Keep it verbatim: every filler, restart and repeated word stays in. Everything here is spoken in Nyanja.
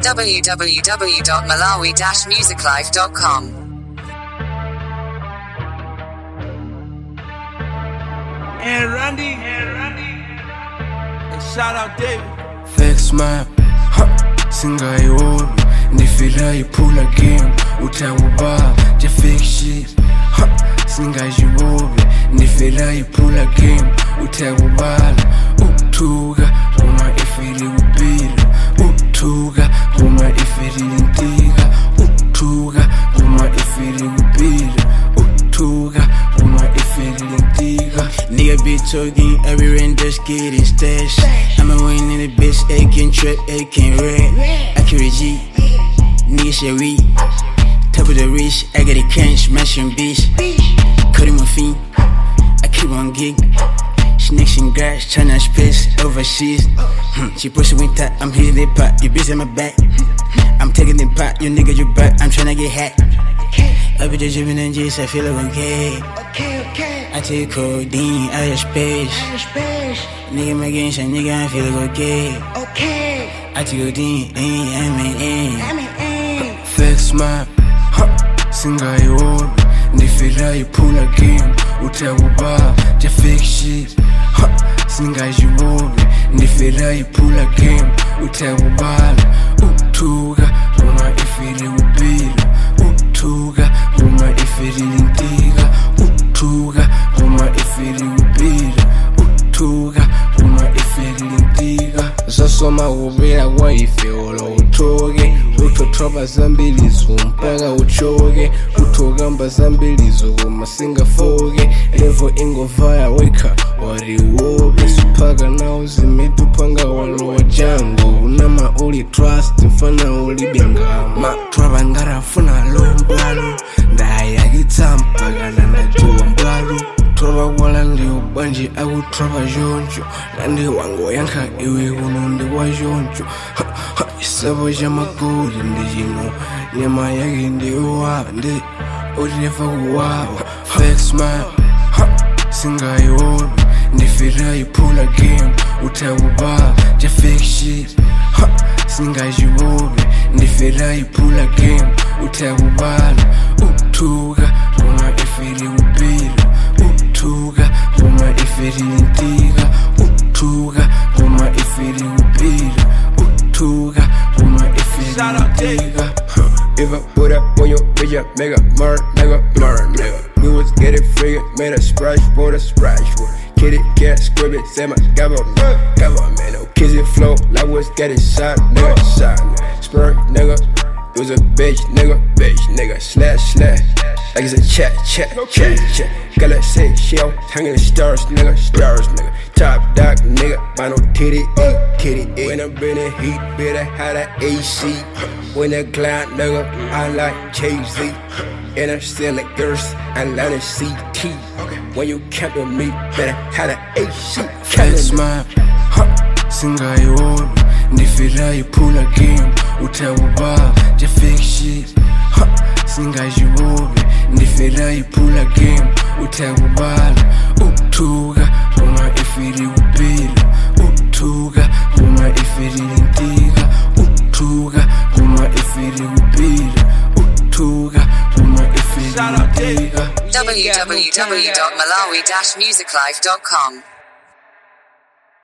w w w dot malawi dash music life dot com. And Randy, and Randy, and shout out David. Flex smile, ha, singayioni, ndifirayi phula game, utawuba, ja fake shit, ha, singayibobe, ndifirayi phula game, utawubala, ukuthuka, uma ifiri upira, ukuthuka, uma ifiri intika, ukuthuka, uma ifiri upira, ukuthuka, uma ifiri intika. Nigga be talking, every rain just getting stashed. I'm a win in the bitch, aching trap, aching red. Accurate G, nigga share we. Top of the rich, I get a cash, smashing bitch. Cutting my feet, I keep on gig. Snakes and grass, China space, overseas. Hmm, she pushing with that, I'm hitting the pot, you bitch in my back. I'm taking the pot, you nigga you back, I'm tryna get hacked. I be just living in G's, I feel like okay. Okay, okay. I take codeine out of space. Out of space. Nigga, my game shot, nigga, I feel like okay. Okay. I take codeine, I'm in. I'm in. Flex smile, ha, singayioni, ndifirayi phula game, utawuba, ja fake shit, ha, singayibobe, ndifirayi phula game, utawubala, ukuthuka, uma ifiri upira, ukuthuka, uma ifiri intika, ukuthuka, uma ifiri upira, ukuthuka, uma ifiri intika. Zasoma ubira wife olo uthoke, uthotroba zambilizo mpaka uchoke, uthokamba zambilizo kuma singafoke, levo ingovaya weka wari wobe, suphaka na uzimiti uphanga walowa jango, unama uli trust mfana uli bengama, traba ngarafuna lombalo, ndaya kitsampa kana ndajuwa mbalo, traba wala ndiyo banji aku traba jonjo, nandi wango yanka iwe unundi wa jonjo, ha ha isabo jamakuli ndijino, nyama yagi ndi uwa ndi ulifa uwawa. Flex smile, ha, singayioni, ndifirayi phula game, utawuba, ja fake shit, ha, singayibobe, ndifirayi phula game, utawubala, ukuthuka, uma ifiri upira, ukuthuka, uma ifiri intika, ukuthuka, uma ifiri upira, ukuthuka, uma ifiri intika. If I put up on your bitch, I make a murder, nigga, murder, nigga. We was getting free, made a splash for the splash for kitty cat, scribbit, say my government, government. No kissing flow, like was getting shot, nigga, shot, nigga. Spur, nigga, it was a bitch, nigga, bitch, nigga, slash, slash. Like it's a chat, chat, chat, chat. Galaxy shell, hanging the stars, nigga, stars, nigga. Top dog, nigga, by no titty, eat, titty, eat. When I'm in the heat, better have that A C. When I glide, nigga, I like Jay-Z. And I'm still like girls, I like a C T. When you camp with me, better have that A C. Flex smile, ha, singayioni, ndifirayi phula game, utawuba, ja fake shit, ha, singayibobe, ndifirayi phula game, utawubala, ukuthuka, uma ifiri upira, ukuthuka, uma ifiri intika, ukuthuka, uma ifiri upira, ukuthuka, uma ifiri intika. w w w dot malawi dash music life dot com.